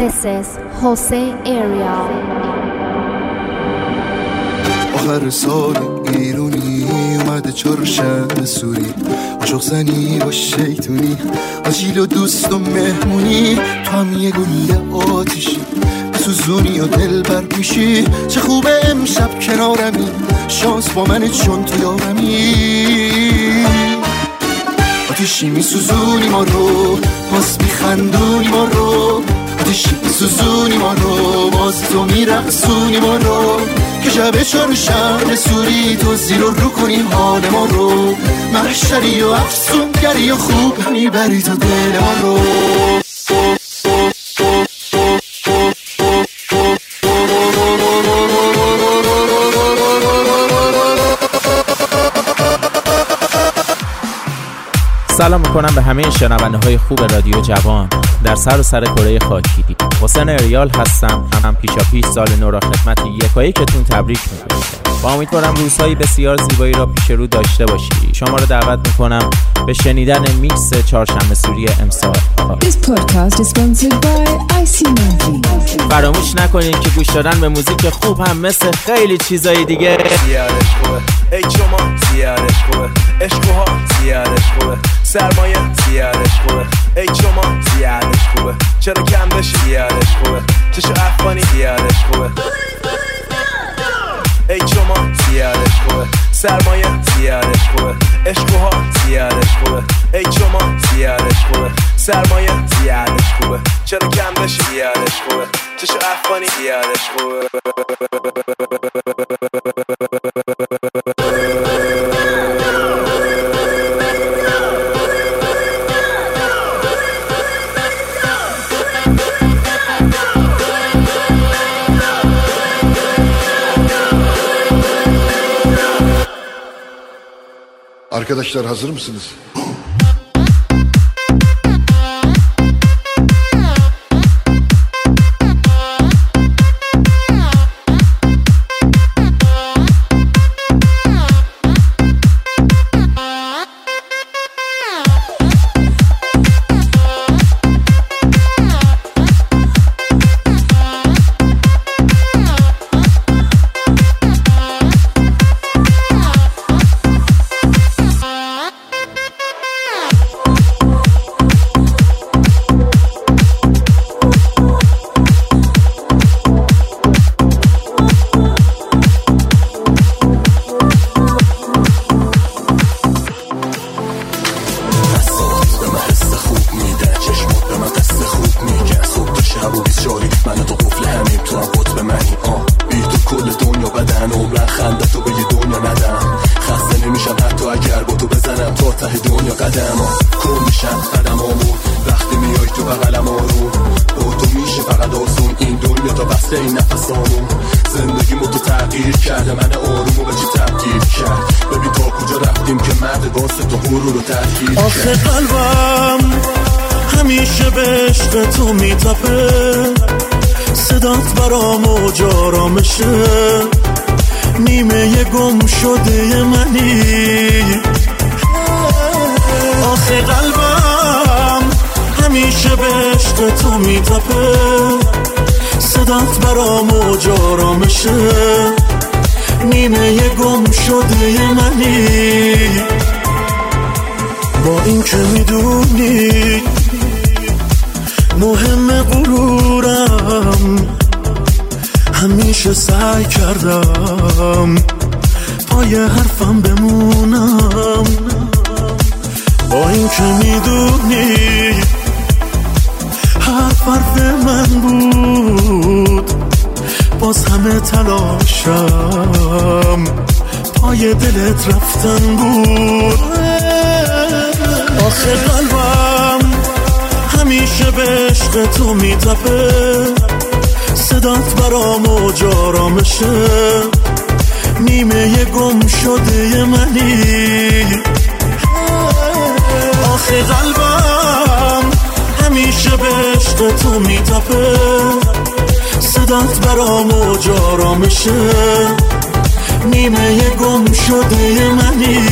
This is Jose Ariel. آخر سال ایرونی اومده چهارشنبه سوری، عاشق زنی با شیطونی، آجیل و دوست و مهمونی، تو هم یه گله آتیشی سوزونی و دل بر میشی. چه خوبه امشب کنارمی، شانس با منه چون تو یارمی. آتیشی میسوزونی ما رو، باز میخندونی ما رو، آتیشی میسوزونی ما رو، باز تو میرقصونی ما رو. که شب چهارشنبه سوری تو زیر رو کنی حال ما رو، محشری و افسونگری و خوب میبری تو دل ما رو. سلام میکنم به همه شنونده های خوب رادیو جوان در سر کره خاکی. حسین اریال هستم. هم پیشاپیش سال نو را خدمت یکایکتون تبریک میگم. با امیدوارم روزهای بسیار زیبایی را پیش رو داشته باشی. شما را دعوت میکنم به شنیدن میکس چهارشنبه سوری امسال. This podcast is sponsored by IC Movie. فراموش نکنید که گوش دادن به موزیک خوب هم مثل خیلی چیزای دیگه زیادش خوبه. ای شما زیادش خوبه، عشقها زیادش خوبه، سرمایه زیادش خوبه. ای شما زیادش خوبه، چرا کم بشی زیادش خوبه، چشو افغانی زیادش خوبه. ای شما زیادش خوبه، سرمایه زیادش خوبه، عشقها زیادش خوبه. ای شما زیادش خوبه، سرمایه زیادش خوبه، چرا کم بشی زیادش خوبه، چشو افغانی زیادش خوبه. Arkadaşlar hazır mısınız? آخه قلبم همیشه به عشق تو میتپه، صدات برام موج آرامشه، نیمه گم شده منی. آخه قلبم همیشه به عشق تو میتپه، صدات برام موج آرامشه، نیمه گم شده منی. با این که میدونی مهم غرورم، همیشه سعی کردم پای حرفم بمونم. با این که میدونی حرف من بود، باز همه تلاشم پای دلت رفتن بود. آخه قلبم همیشه به عشق تو میتپه، صدات برام موج آرامشه، نیمه گم شده منی. آخه قلبم همیشه به عشق تو میتپه، صدات برام موج آرامشه، نیمه گم شده منی.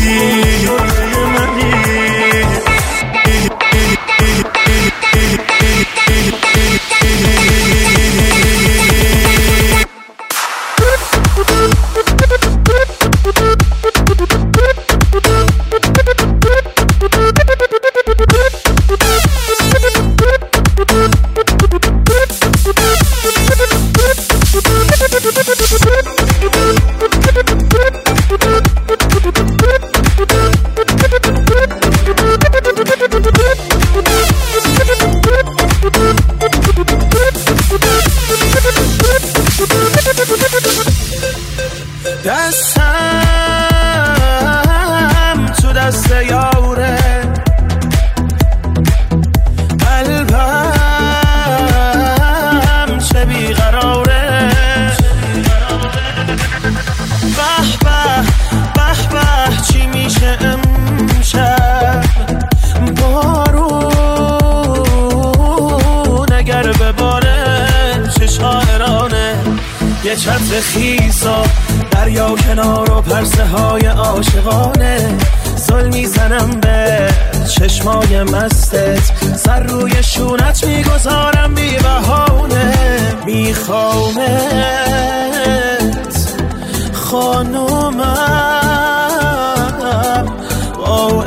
یه چتر خیسا دریا کنار و پرسه های عاشقانه زل میزنم به چشمای مستت سر روی شونت میگذارم بی بهانه میخوامت خانومم با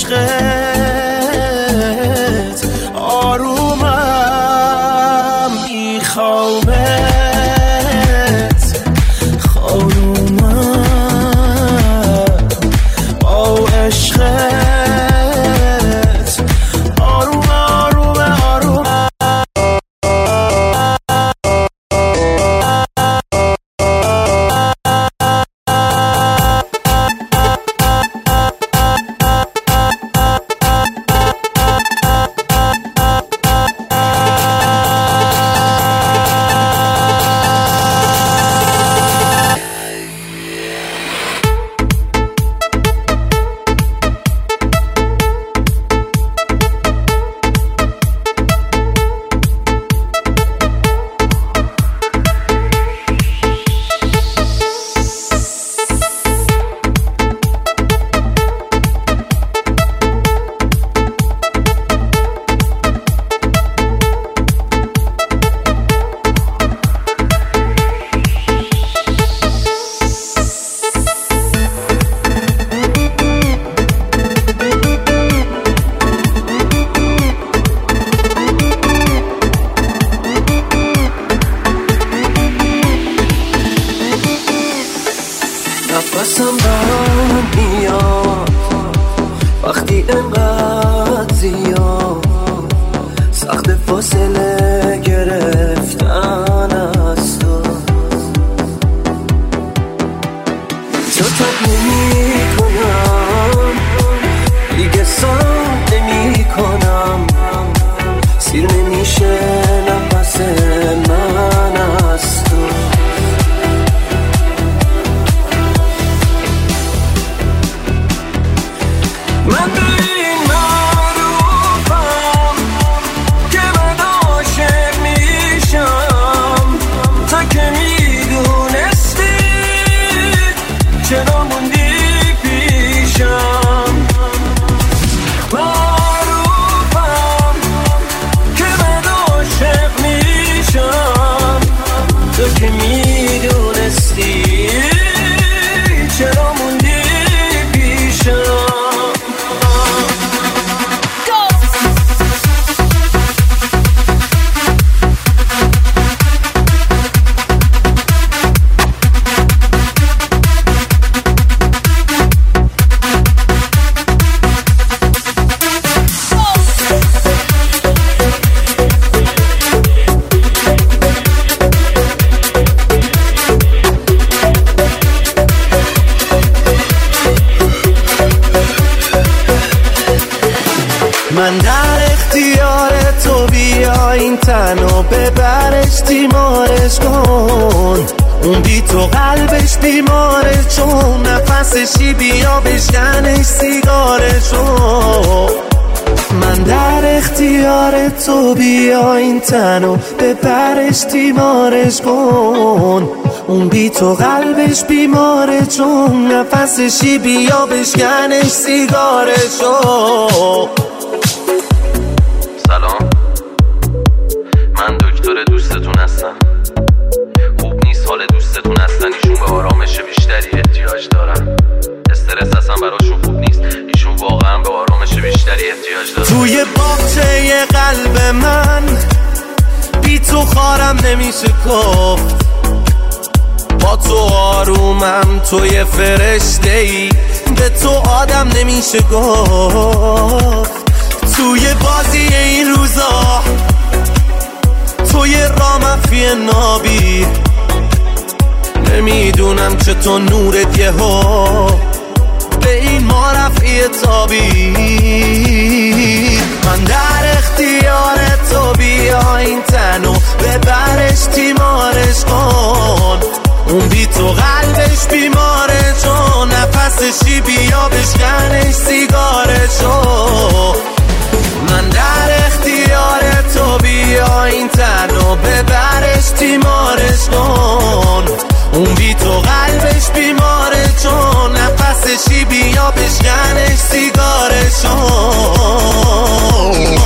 عشقت آرومم میخوامت خانومم با عشقت آروم آروم آروم نفسم برام میاد وقتی انقدر زیاد سخت فاصله گرفتن از تو شتاب نمی کنم دیگه سام نمی کنم سیر نمیشه نفس من از تو من به این معروفم که من عاشق میشم تا که میدونستی چرا موندی پیشم معروفم که من عاشق میشم تا که میدونستی چرا موندی پیشم من در اختیار تو بیا این تنو ببرش تیمارش کن اون بی تو قلبش بیماره چون نفسشی بیا بشکنش سیگارشو من در اختیار تو بیا این تنو ببرش تیمارش کن اون بی تو قلبش بیماره چون نفسشی بیا بشکنش سیگارشو سلام من دکتر دوستتون هستم خوب نیست حال دوستتون هستن ایشون به آرامش بیشتری احتیاج دارن استرس اصلا براشون خوب نیست ایشون واقعا به آرامش بیشتری احتیاج دارن توی باغچه قلب من بی تو خارم نمیشه گفت با تو آرومم توی فرشته‌ای به تو آدم نمیشه گفت توی بازی این روزا توی رامفی نابی نمیدونم چطور نورت یهو به این ما رفعی تابی من در اختیار تو بیا این تنو ببرش تیمارش کن اون بی تو قلبش بیماره چون نفسشی بیا بشکنش سیگارشو من در اختیار تو بیا این تنو ببرش تیمارش کن اون بی تو قلبش بیماره چون نفسشی بیا بشکنش سیگارشون.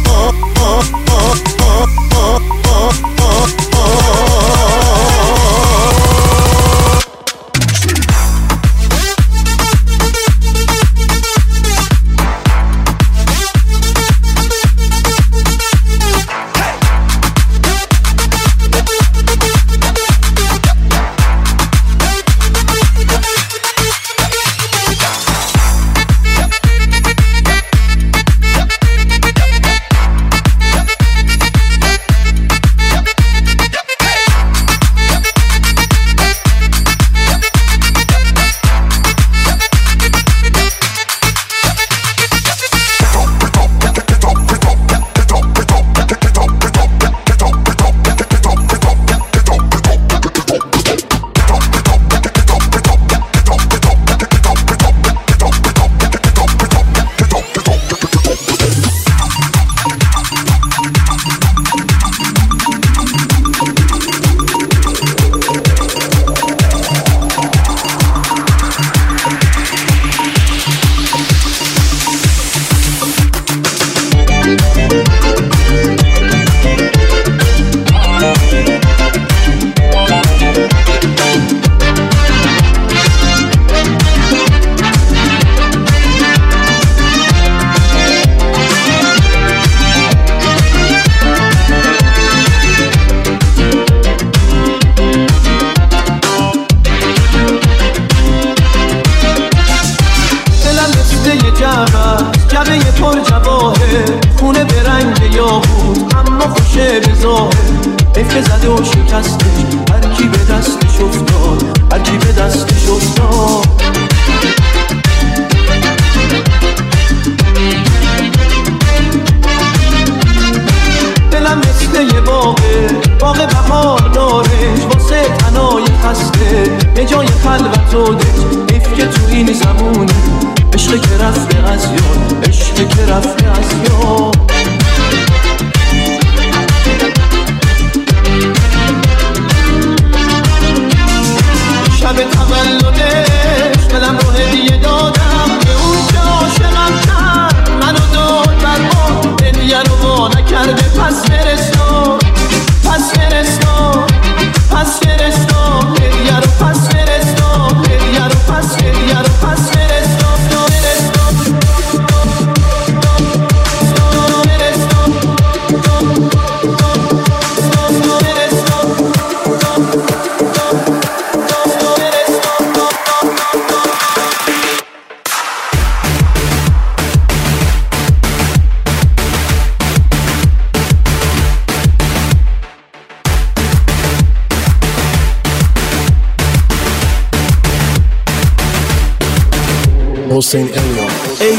حسین اریال. ای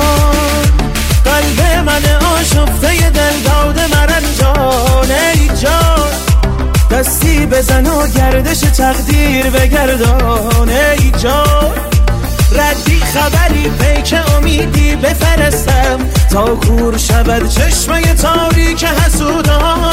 جان قلب من آشفته دل داده مرنجان، ای جان دستی بزن و گردش تقدیر بگردان، ای جان ردی خبری پیک امیدی بفرستم تا کور شود چشمه تاریک حسودان.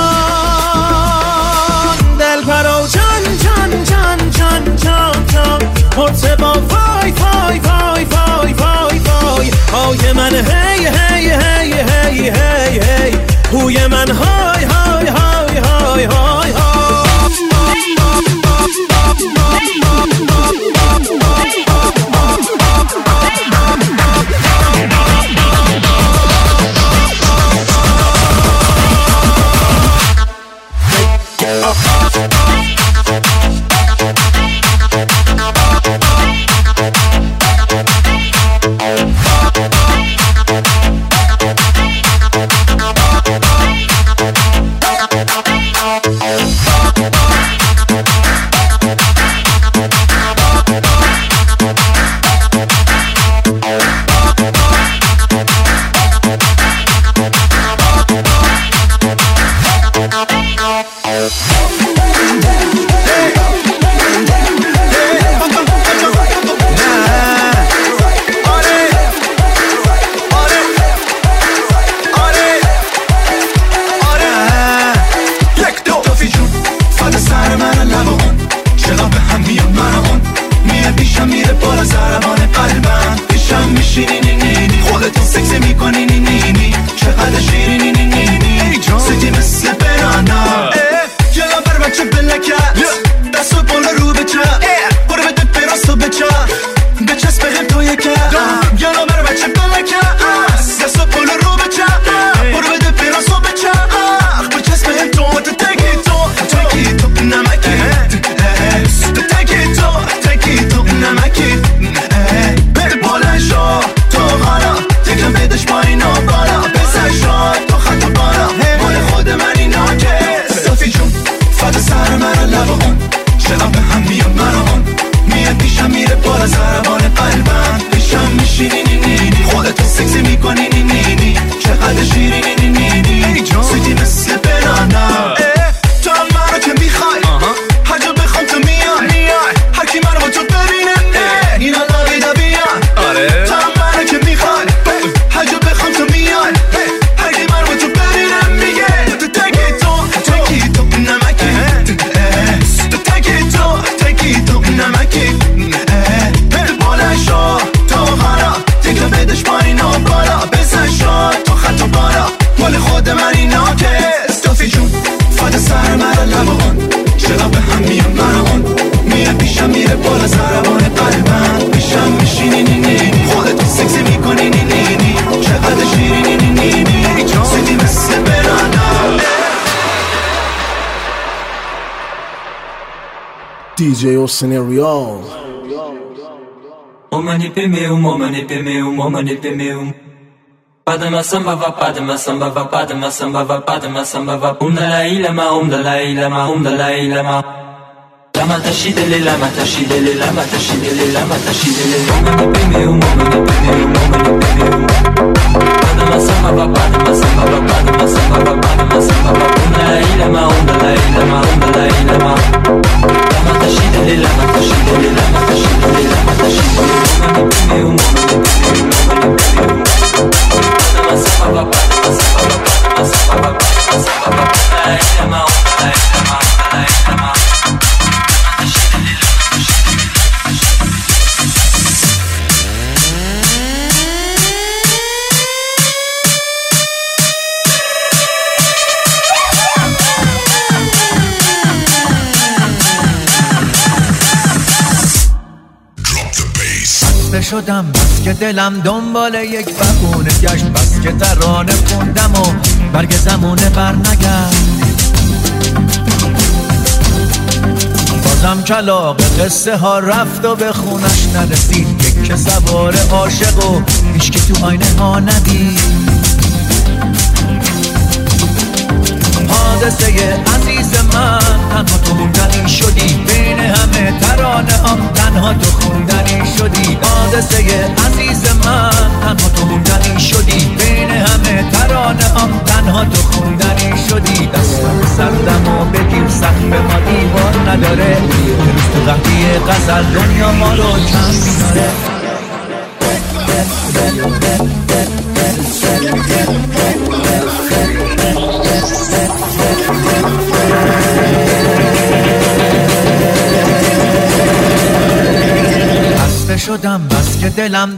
دل پرو جان جان جان جان جان جان مرتبا وای وای وای وای وای وای های من هی هی هی هی هی هی هوی من های های های های های سکسی میکنی نی نی نی چقدر شیرینی نی نی نی سیدی مثل بنانا تو هم منو که میخوای هر جا بخوام تو میای هر کی منو با تو ببینه اینا لاغیده بیان تو هم منو که میخوای هر جا بخوام تو میای هر کی منو با تو ببینه میگه تو تکی تو نمکی تو تکی تو نمکی بلند شو تو حالا دیگه بدش پایین و بالا بزن شو تو خط و بالا مال خود من اینا که استافی جون فاده سر مرا لبان چرا به هم میان من اون میره پیشم میره بالا زربان قلبم پیشم میشینی نی نی خودت سکسی میکنی نی نی نی چقدر شیرینی نی نی نی سیدی مثل برانا DJ Austin Ariel. Omani pe meu. Padma samba va, padma samba va, padma samba va, padma samba va. La ilama. Lama tashidele. Omani pe meu. Padma samba va, padma samba va, padma samba va. La ilama. Lama tashidele. شدم بس که دلم دنبال یک بهونه گشت بس که ترانه خوندم و برگ زمونه بر نگشت بازم کلاغ قصه ها رفت و به خونش نرسید یک سوار عاشق و هیچ که تو آینه ها ندید حادثه عزیز من تنها تو خوندنی شدی بین همه ترانه هم تنها تو خوندنی شدی حادثه عزیز من تنها تو خوندنی شدی بین همه ترانه هم تنها تو خوندنی شدی دستم سردم و بگیر سقف ما دیوار نداره روز تو قهدی غزل دنیا ما رو کم می‌داره خسته شدم بس که دلم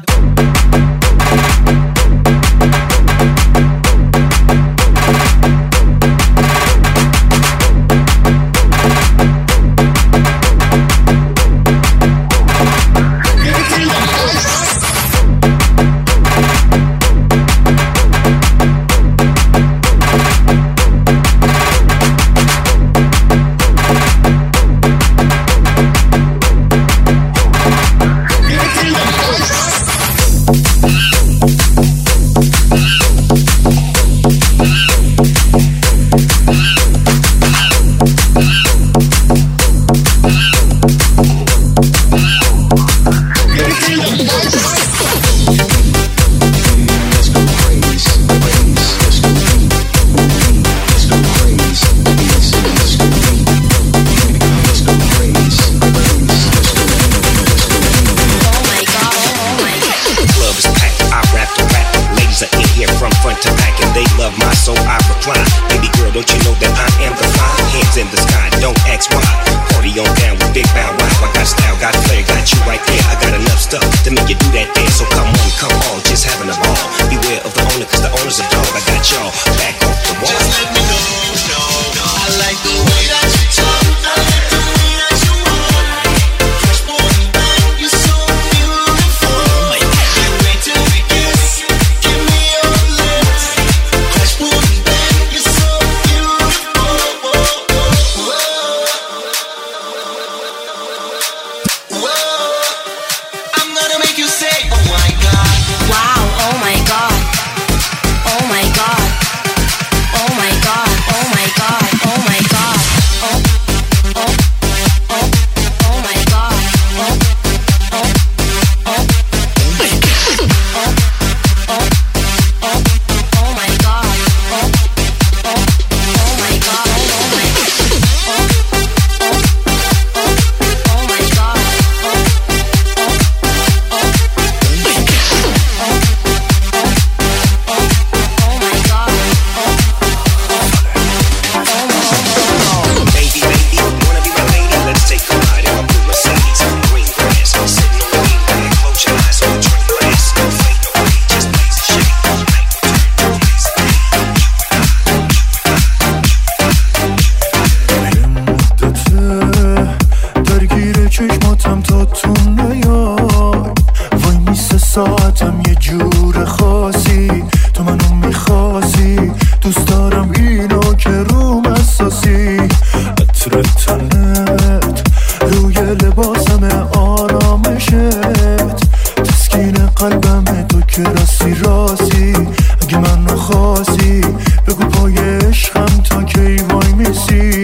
دوست دارم اینو که روم اساسی عطر تنت روی لباسم آرامشت تسکین قلبم تو که راستی اگه من نخواستی بگو پای عشقم تا کی وای میسی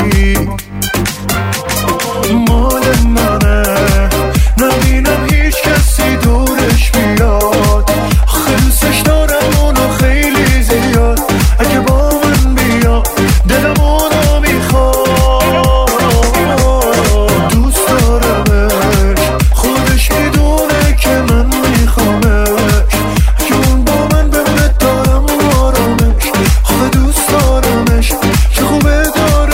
مال منه نبینم هیچ کسی دورش بیاد خلصش دارم اونو خیلی زیاد اگه با من بیاد دلم اونو میخواد دوست دارمش خودش میدونه که من میخوامش اگه اون با من بمونه دارم آرامش آخه دوست دارمش که خوبه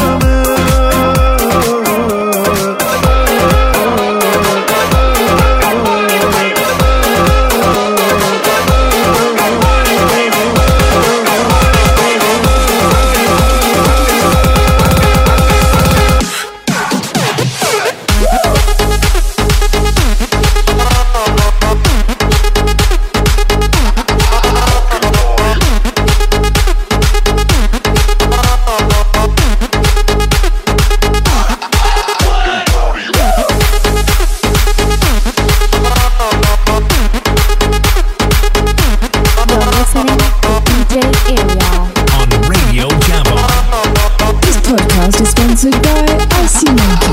Sponsored by Icy Monkey.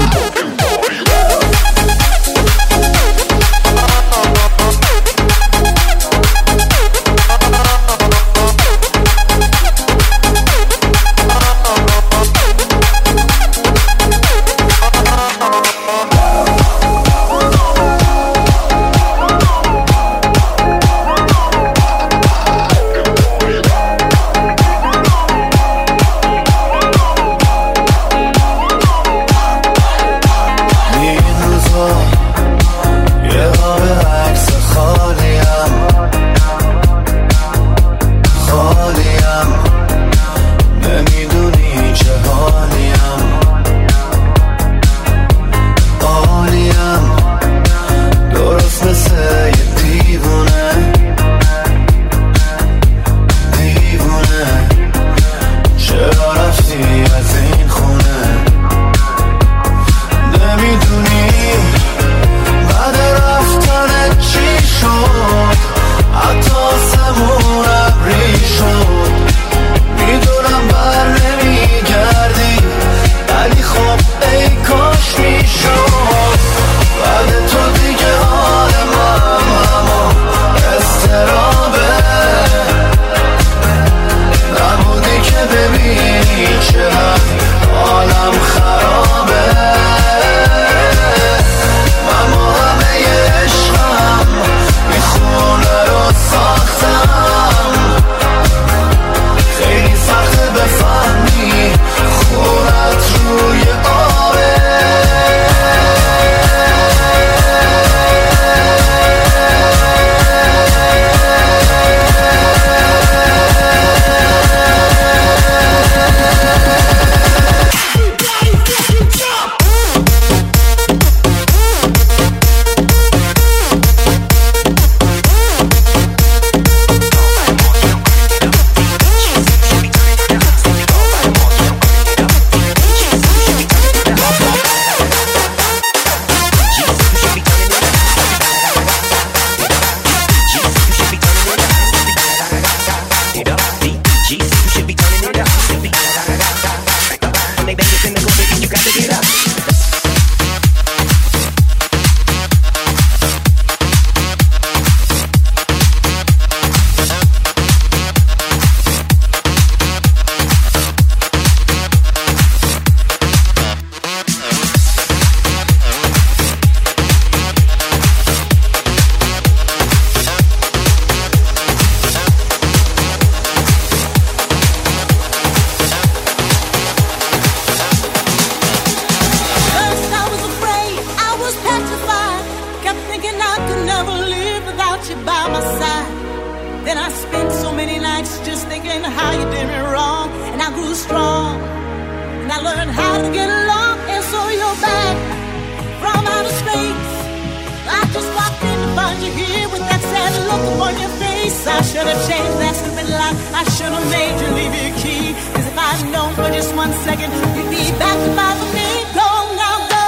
find you here with that sad look on your face. face. I should have changed that stupid lock. I should have made you leave your key. Cause if I'd known for just 1 second you'd be back to bother me. Go now, go.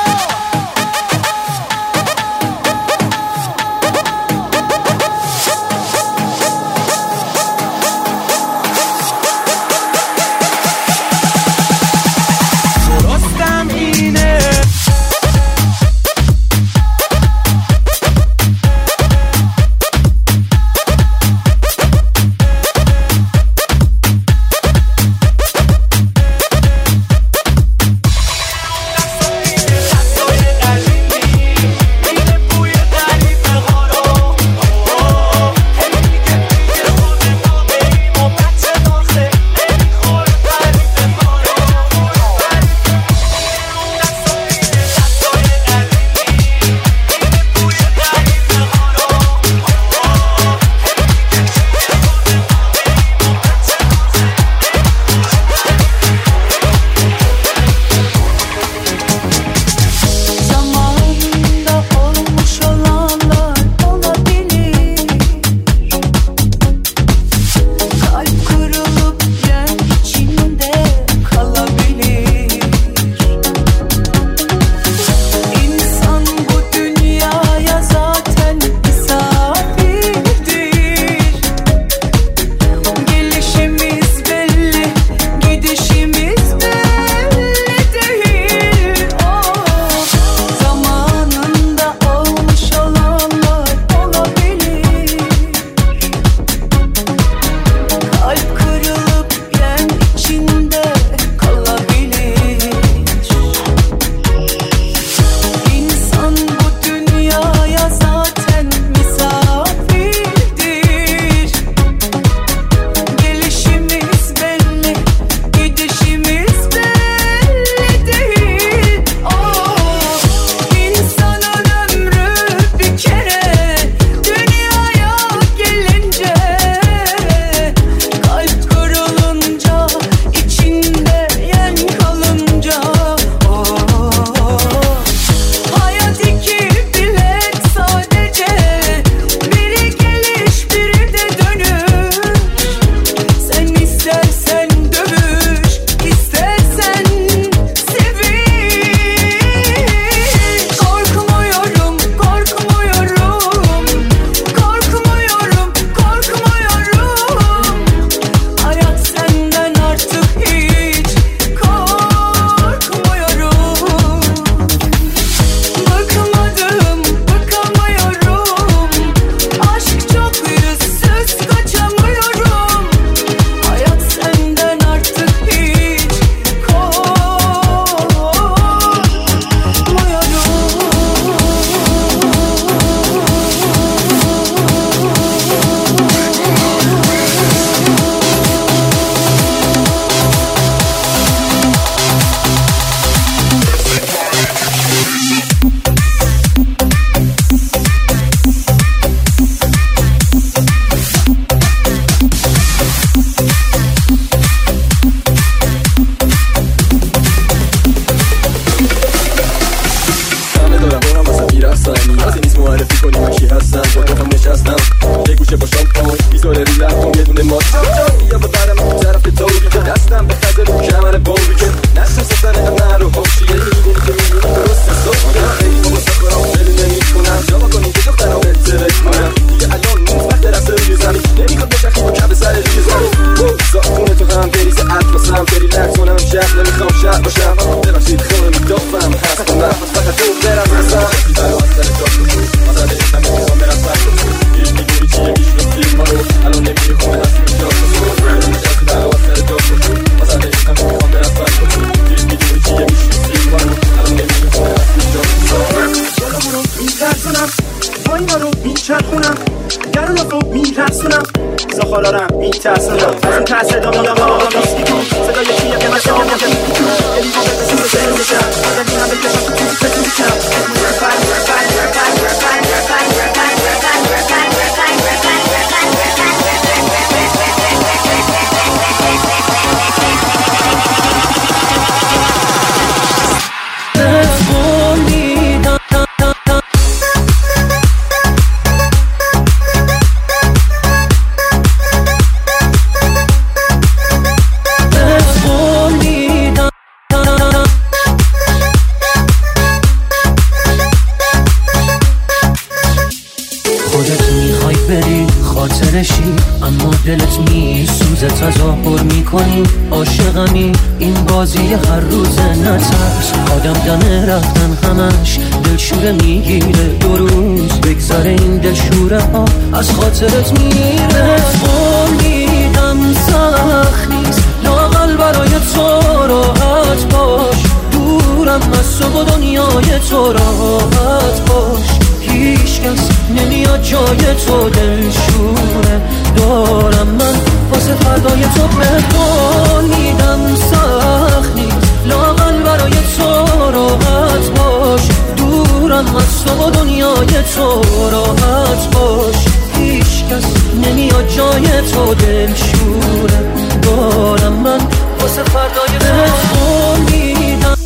اما دلت میسوزه، تظاهر میکنی عاشقمی. این بازی هر روز نترس، آدم دم رفتن همش دلشوره میگیره. 2 روز بگذره این دلشوره ها از خاطرت میره. فهمیدم سخت نیست لااقل برای تو راحت باش، دورم از تو و دنیای تو راحت باش. هیچ کس نمیاد جای تو، دلشوره دارم من واسه فردای تو. فهمیدم سخت نیست لااقل برای تو راحت باش، دورم از تو و دنیای تو راحت باش. هیچ کس نمیاد جای تو، دلشوره دارم من واسه فردای تو. فهمیدم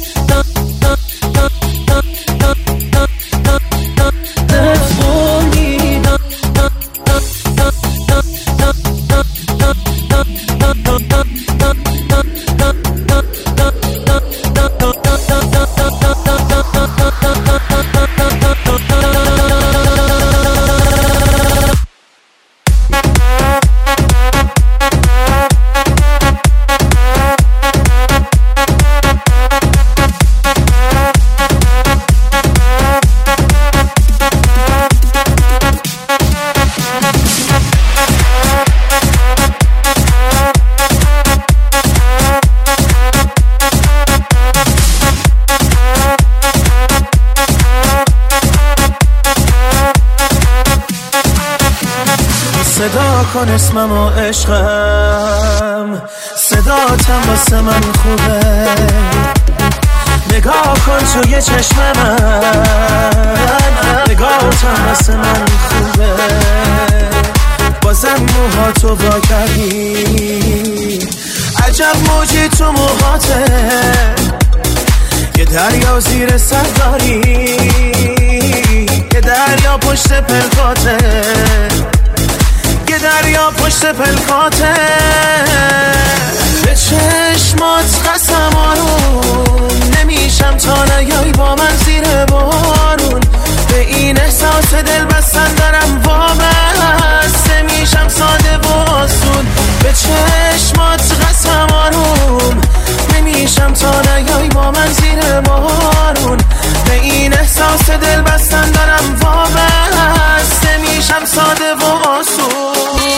صدا کن اسمم و عشقم، صداتم واسه من خوبه. نگاه کن توی چشم من، نگاهتم واسه من خوبه. بازم موهاتو وا کردی، عجب موجی تو موهاته. یه دریا زیر سر داری، یه دریا پشت پلکاته، یه دریا پشت پلکاته. به چشمات قسم آروم نمیشم تا نیایی با من زیر بارون. به این احساس دل بستن دارم وابسته میشم ساده و آسون. به چشمات قسم آروم نمیشم تا نیایی با من زیر بارون. به این احساس دل بستن دارم وابسته میشم ساده و آسون.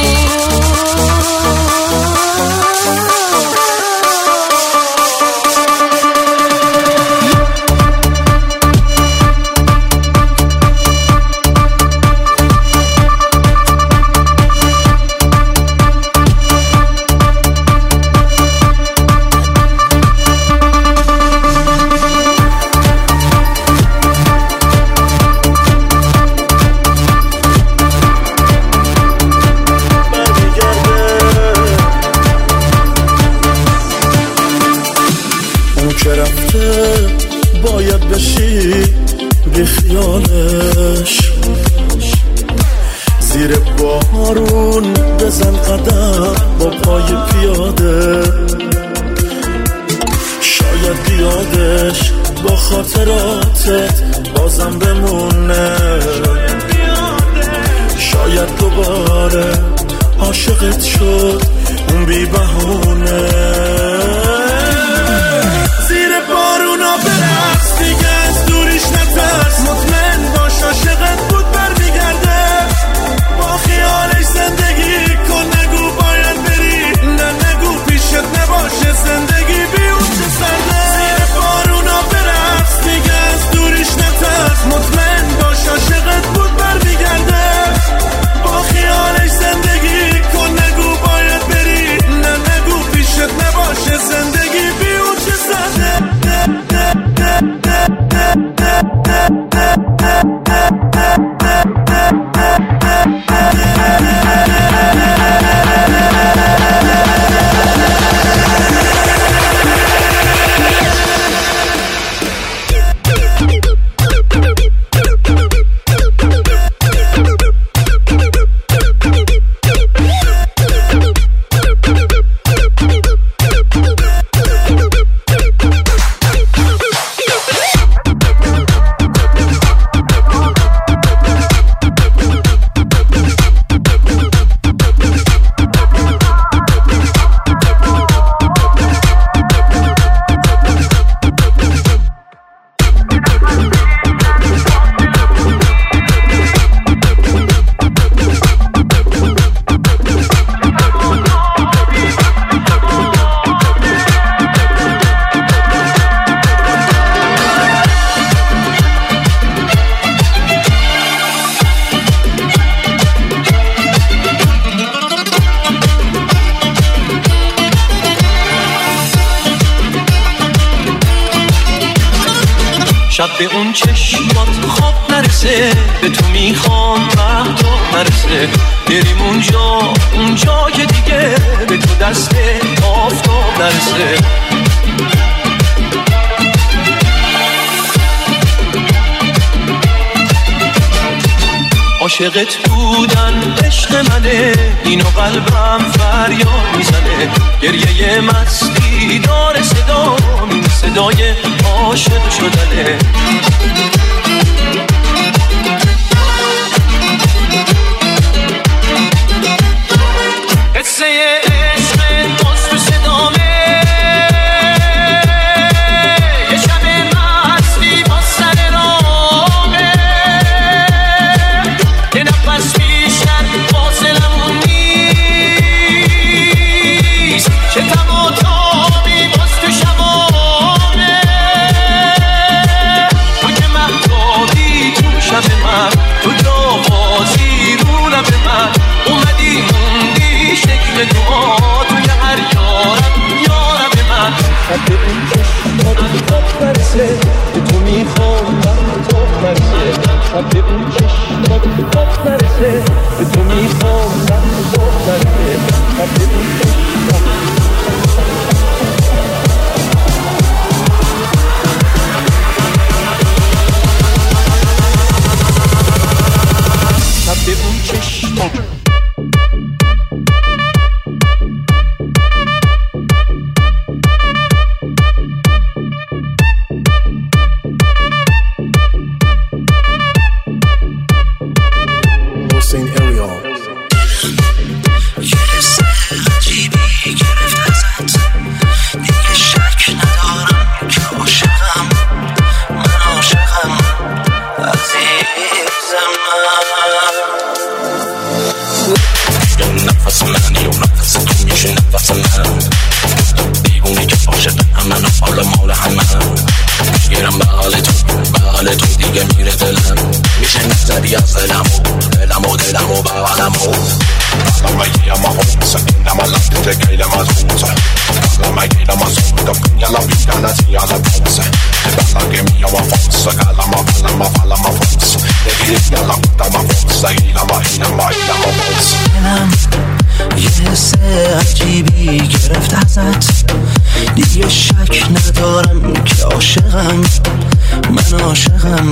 باید بشی بی خیالش، زیر بارون بزن قدم با پای پیاده. شاید بیادش با خاطراتت بازم بمونه، شاید دوباره عاشقت شد اون بی بهونه. زیر بارونا برقص دیگه از دوریش نترس، مطمئن باش عاشقت بود برمیگرده. با خیالش زندگی کن، نگو باید بری، نه نگو پیشت نباشه زندگی بی اون چه سرده. زیر بارونا برقص دیگه از دوریش نترس، مطمئن باش عاشقت بود برمیگرده. با خیالش زندگی کن، نگو باید بری، نه نگو پیشت نباشه شب به اون چشمات خواب نرسه، به تو میخوام وقتا نرسه، بریم اونجا که دیگه به تو دست آفتاب نرسه. عاشقت بودن عشق منه، اینو قلبم فریاد میزنه، گریه مستی داره صدا، این صدای عاشق شدنه. قصه عشق باز تو صدامه، یه شب مستی با سر رامه، یه نفس بیشتر فاصلمون نیست، چه تم و تابی باز تو شبامه، تو که مهتابی تو شب من، تو جوازی رو لب من، اومدی موندی شکل دعا توی هر یارم من. شب اون چشمات خواب نرسه، به تو میخوام وقتا نرسه، شب اون چشمات خواب نرسه، به تو میخوام وقتا نرسه، شب اون چشمات. شب اون چشمات. Hossein Arial. یه حس عجیبی گرفت ازت، دیگه شک ندارم که عاشقم، من عاشقم عزیزم. یه نفس منی و نفس تو میشه نفس من، دیگونی که عاشقم همه حال مال همه، گیرم به حال تو دیگه میره دلم، میشه نظری از دلمو بغلمو. Alla genom att hopsa innan man lagt det gejla man hosa. Alla mig genom att såga punja la vikarna till alla påse. Det balla gemi och man fonsa, alla man fonsa. Det är jävla puta man fonsa, hela man fonsa. یه حس عجیبی گرفت ازت، دیگه شک ندارم که عاشقم، من عاشقم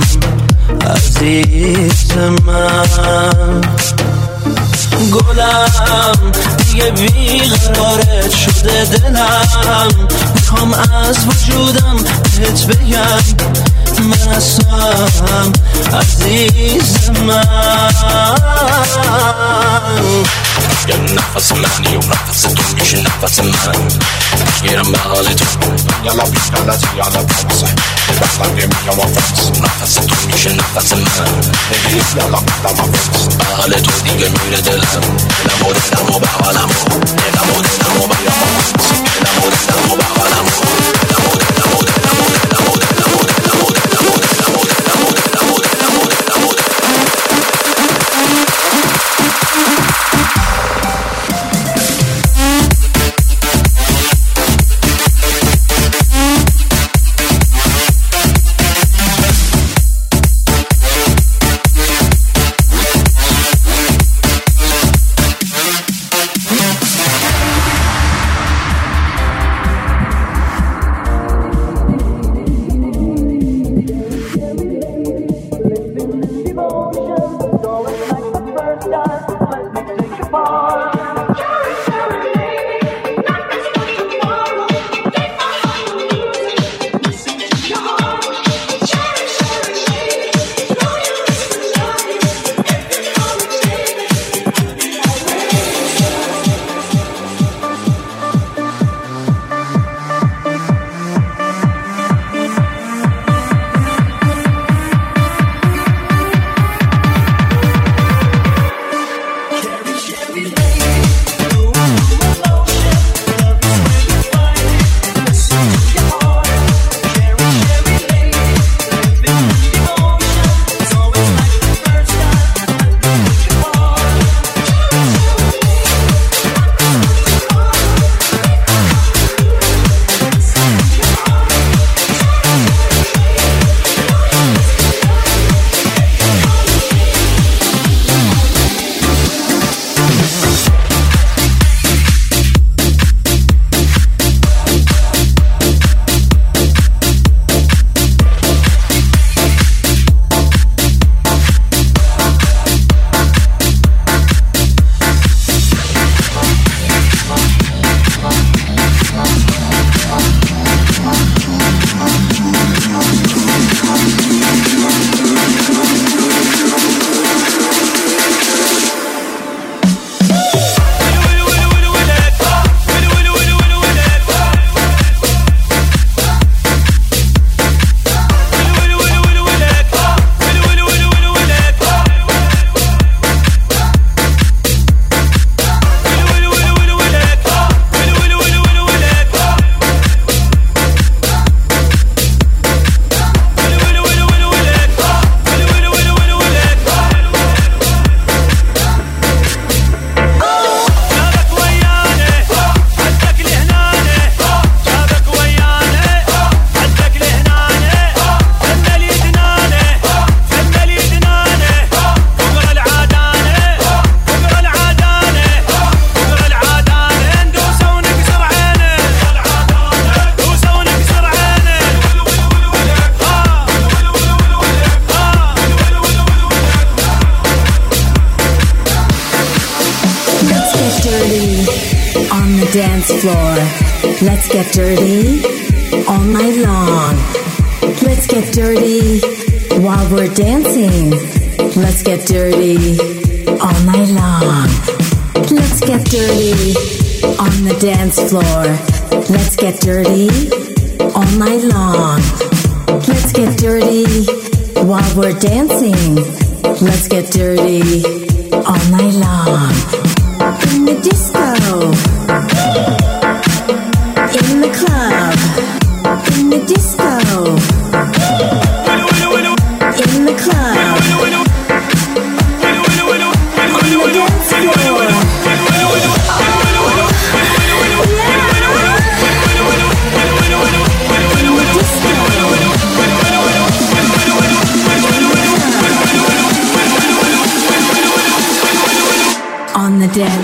عزیز من. گلم دیگه بیقرارت شده دلم، میخوام از وجودم بهت بگم من هستم عزیز من. یه نفس منی و نفس تو میشه نفس من، گیرم به حال تو Alla vikarna till alla påse. Det balla gemi och man fonsa. نفس تو میشه نفس من، Det är jävla puta man fonsa. به حال تو دیگه میره دلم، دلمو بغلمو، دلمو بغلمو، دلمو بغلمو. dance floor. Let's get dirty all night long. Let's get dirty while we're dancing. Let's get dirty all night long. Let's get dirty on the dance floor. Let's get dirty all night long. Let's get dirty while we're dancing. Let's get dirty all night long. In the disco, in the club, in the disco, in the club, on the dance floor. On the dance